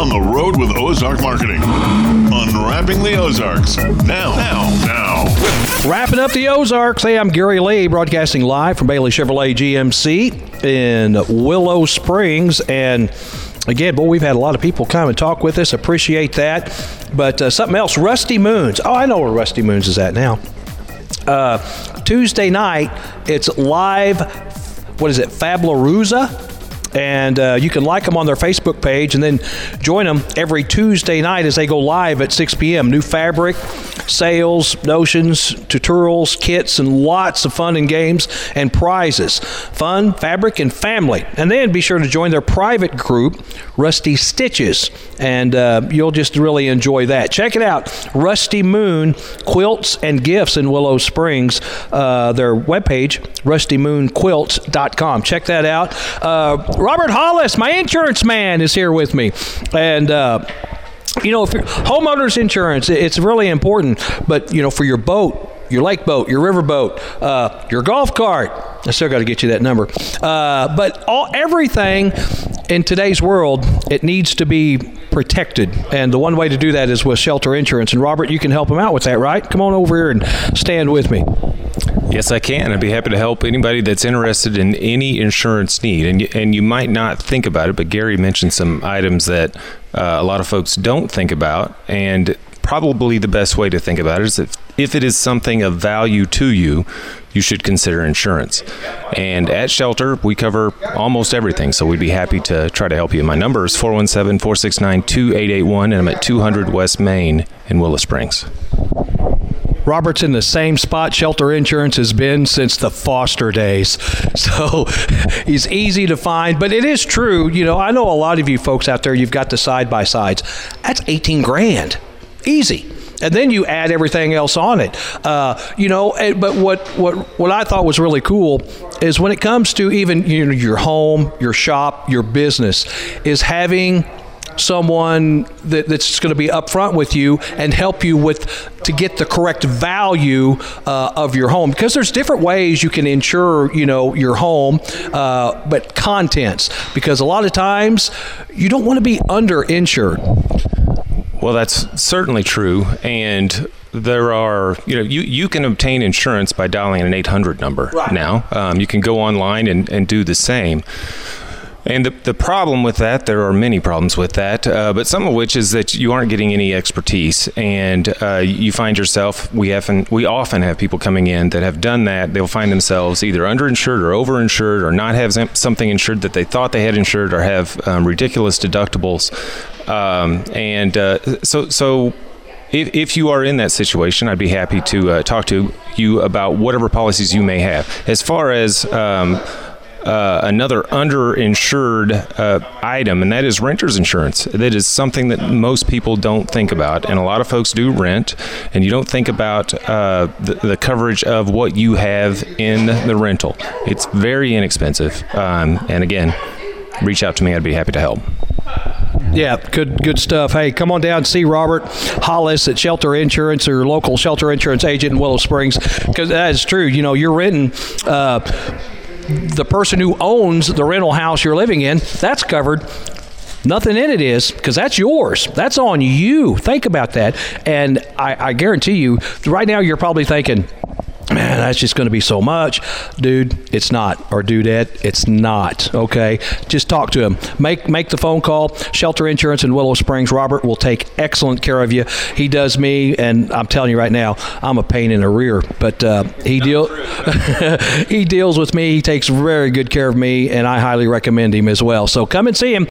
on the road with Ozark Marketing. Unwrapping the Ozarks. Now. Wrapping up the Ozarks. Hey, I'm Gary Lee, broadcasting live from Bailey Chevrolet GMC in Willow Springs. And again, boy, we've had a lot of people come and talk with us. Appreciate that. But something else, Rusty Moons. Oh, I know where Rusty Moons is at now. Tuesday night, it's live, Fablarooza? And you can like them on their Facebook page and then join them every Tuesday night as they go live at 6 p.m. New fabric, sales, notions, tutorials, kits, and lots of fun and games and prizes. Fun, fabric, and family. And then be sure to join their private group, Rusty Stitches, and you'll just really enjoy that. Check it out, Rusty Moon Quilts and Gifts in Willow Springs. Their webpage, rustymoonquilts.com. Check that out. Robert Hollis, my insurance man, is here with me. And, if you're homeowners insurance, it's really important. But, for your boat, your lake boat, your river boat, your golf cart, I still got to get you that number. But everything in today's world, it needs to be protected. And the one way to do that is with Shelter Insurance. And, Robert, you can help them out with that, right? Come on over here and stand with me. Yes, I can. I'd be happy to help anybody that's interested in any insurance need. And you might not think about it, but Gary mentioned some items that a lot of folks don't think about. And probably the best way to think about it is that if it is something of value to you, you should consider insurance. And at Shelter, we cover almost everything, so we'd be happy to try to help you. My number is 417-469-2881, and I'm at 200 West Main in Willow Springs. Robert's in the same spot Shelter Insurance has been since the Foster days. So he's easy to find, but it is true. I know a lot of you folks out there, you've got the side-by-sides. That's $18,000. Easy. And then you add everything else on it. But what I thought was really cool is when it comes to even your home, your shop, your business, is having someone that's going to be upfront with you and help you to get the correct value of your home, because there's different ways you can insure your home, but contents, because a lot of times you don't want to be underinsured. Well, that's certainly true, and there are, you can obtain insurance by dialing an 800 number now. You can go online and do the same. And the problem with that, there are many problems with that, but some of which is that you aren't getting any expertise, and you find yourself, we often have people coming in that have done that. They'll find themselves either underinsured or overinsured, or not have something insured that they thought they had insured, or have ridiculous deductibles. So if you are in that situation, I'd be happy to talk to you about whatever policies you may have. As far as another underinsured item, and that is renter's insurance. That is something that most people don't think about, and a lot of folks do rent, and you don't think about the coverage of what you have in the rental. It's very inexpensive, and again, reach out to me. I'd be happy to help. Yeah, good stuff. Hey, come on down and see Robert Hollis at Shelter Insurance, or local Shelter Insurance agent in Willow Springs, because that is true. You're renting. The person who owns the rental house you're living in, that's covered. Nothing in it is, because that's yours. That's on you. Think about that. And I guarantee you, right now you're probably thinking, man, that's just going to be so much. Dude, it's not. Or dudette, it's not. Okay? Just talk to him. Make the phone call. Shelter Insurance in Willow Springs. Robert will take excellent care of you. He does me, and I'm telling you right now, I'm a pain in the rear. But he deals with me. He takes very good care of me, and I highly recommend him as well. So come and see him.